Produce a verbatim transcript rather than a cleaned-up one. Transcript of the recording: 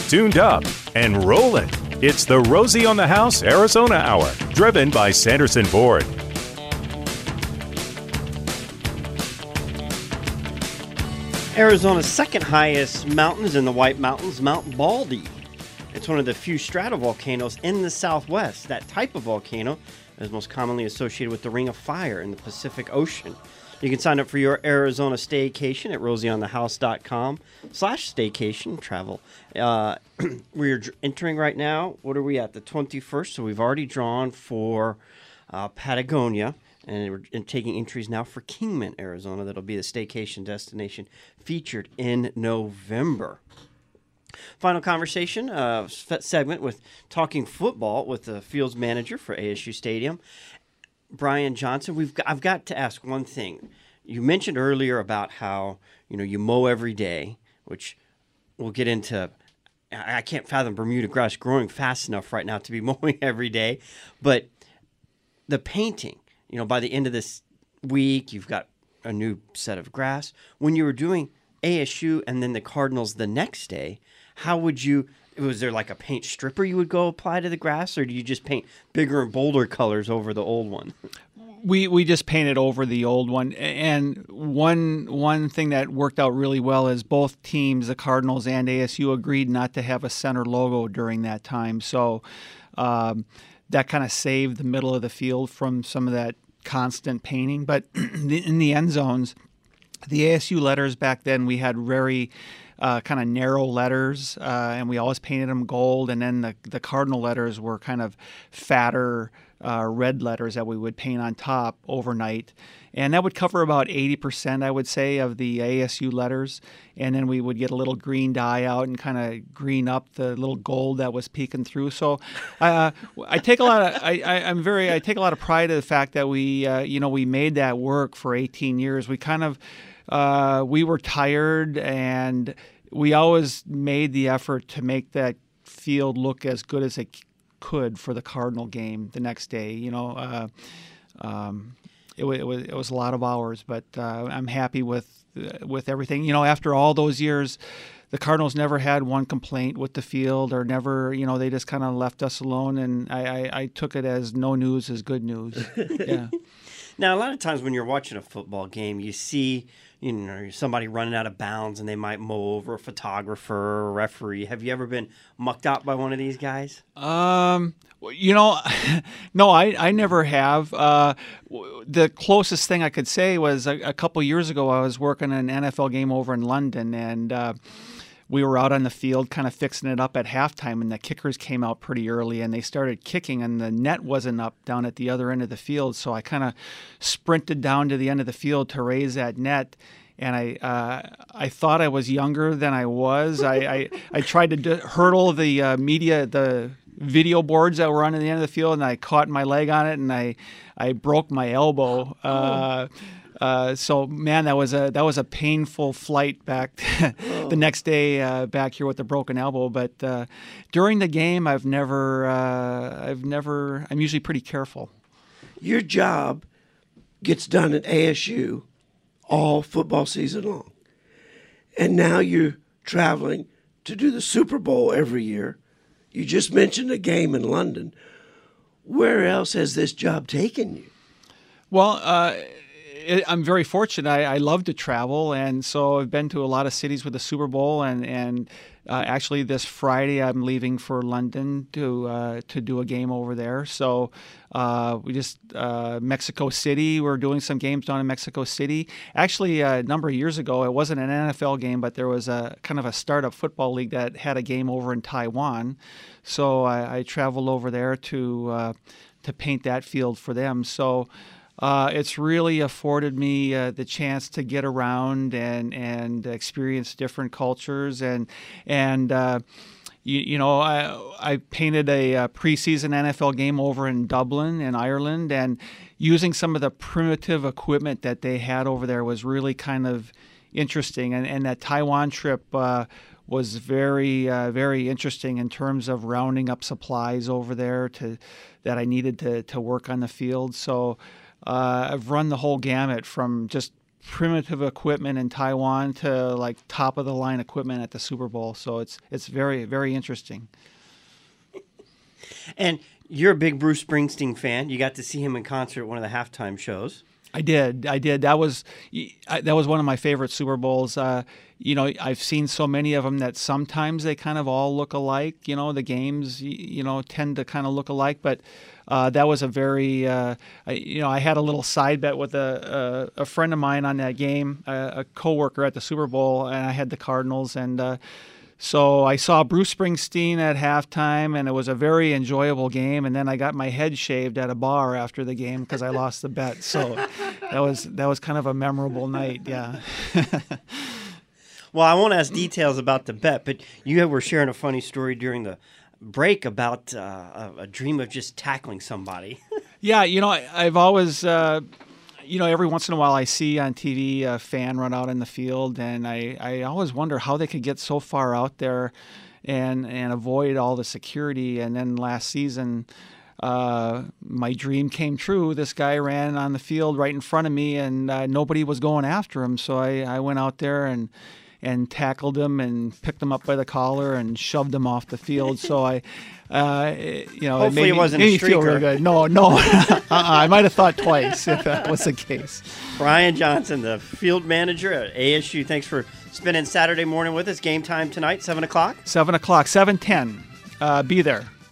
tuned up, and rolling. It's the Rosie on the House Arizona Hour, driven by Sanderson Ford. Arizona's second highest mountain is in the White Mountains, Mount Baldy. It's one of the few stratovolcanoes in the southwest. That type of volcano is most commonly associated with the Ring of Fire in the Pacific Ocean. You can sign up for your Arizona staycation at rosieonthehouse.com slash staycation travel. Uh, we're entering right now, what are we at, the twenty-first, so we've already drawn for uh, Patagonia, and we're taking entries now for Kingman, Arizona. That'll be the staycation destination featured in November. Final conversation uh, segment with Talking Football with the fields manager for A S U Stadium, Brian Johnson. We've got, I've got to ask one thing. You mentioned earlier about how you know you mow every day, which we'll get into. I can't fathom Bermuda grass growing fast enough right now to be mowing every day, but the painting. You know, by the end of this week, you've got a new set of grass. When you were doing A S U and then the Cardinals the next day, how would you? Was there like a paint stripper you would go apply to the grass, or do you just paint bigger and bolder colors over the old one? We we just painted over the old one, and one one thing that worked out really well is both teams, the Cardinals and A S U, agreed not to have a center logo during that time. So um, that kind of saved the middle of the field from some of that constant painting. But in the end zones, the A S U letters back then, we had very uh, kind of narrow letters, uh, and we always painted them gold. And then the, the Cardinal letters were kind of fatter uh, red letters that we would paint on top overnight. And that would cover about eighty percent, I would say, of the A S U letters. And then we would get a little green dye out and kind of green up the little gold that was peeking through. So uh, I take a lot of I, I, I'm very I take a lot of pride in the fact that we uh, you know we made that work for eighteen years. We kind of uh, we were tired, and we always made the effort to make that field look as good as it could for the Cardinal game the next day. You know. Uh, um, It was, it was it was a lot of hours, but uh, I'm happy with uh, with everything. You know, after all those years, the Cardinals never had one complaint with the field, or never, you know, they just kind of left us alone, and I, I, I took it as no news is good news. Yeah. Now, a lot of times when you're watching a football game, you see, you know, somebody running out of bounds, and they might mow over a photographer or a referee. Have you ever been mucked out by one of these guys? Um, you know, no, I, I never have. Uh, the closest thing I could say was a, a couple years ago, I was working an N F L game over in London, and uh, we were out on the field kind of fixing it up at halftime, and the kickers came out pretty early, and they started kicking, and the net wasn't up down at the other end of the field. So I kind of sprinted down to the end of the field to raise that net. And I uh, I thought I was younger than I was. I, I, I tried to d- hurdle the uh, media, the video boards that were on the end of the field, and I caught my leg on it, and I I broke my elbow. Uh, uh, so man, that was a that was a painful flight back the next day uh, back here with the broken elbow. But uh, during the game, I've never uh, I've never I'm usually pretty careful. Your job gets done at A S U all football season long. And now you're traveling to do the Super Bowl every year. You just mentioned a game in London. Where else has this job taken you? Well, uh, it, I'm very fortunate. I, I love to travel, and so I've been to a lot of cities with the Super Bowl, and, and uh, actually this Friday I'm leaving for London to uh, to do a game over there. So uh, we just, uh, Mexico City, we're doing some games down in Mexico City. Actually, a number of years ago, it wasn't an N F L game, but there was a kind of a startup football league that had a game over in Taiwan. So I, I traveled over there to uh, to paint that field for them. So Uh, it's really afforded me uh, the chance to get around and and experience different cultures, and and uh, you, you know I I painted a, a preseason N F L game over in Dublin in Ireland, and using some of the primitive equipment that they had over there was really kind of interesting, and and that Taiwan trip uh, was very uh, very interesting in terms of rounding up supplies over there to that I needed to to work on the field. So. Uh, I've run the whole gamut from just primitive equipment in Taiwan to like top of the line equipment at the Super Bowl. So it's it's very very interesting. And you're a big Bruce Springsteen fan. You got to see him in concert at one of the halftime shows. I did. I did. That was that was one of my favorite Super Bowls. Uh, you know, I've seen so many of them that sometimes they kind of all look alike. You know, the games, you know, tend to kind of look alike. But uh, that was a very, uh, I, you know, I had a little side bet with a a, a friend of mine on that game, a, a coworker at the Super Bowl, and I had the Cardinals. And uh, so I saw Bruce Springsteen at halftime, and it was a very enjoyable game. And then I got my head shaved at a bar after the game because I lost the bet. So that was that was kind of a memorable night. Yeah. Well, I won't ask details about the bet, but you were sharing a funny story during the break about uh, a, a dream of just tackling somebody. Yeah, you know, I, I've always, uh, you know, every once in a while I see on T V a fan run out in the field, and I, I always wonder how they could get so far out there and and avoid all the security. And then last season, uh, my dream came true. This guy ran on the field right in front of me, and uh, nobody was going after him. So I, I went out there and and tackled him and picked him up by the collar and shoved him off the field. So I, uh, you know, hopefully it, made it me, wasn't made a me feel real streaker. good. No, no, uh-uh. I might have thought twice if that was the case. Brian Johnson, the field manager at A S U. Thanks for spending Saturday morning with us. Game time tonight, seven o'clock. Seven o'clock, seven ten. Uh, be there.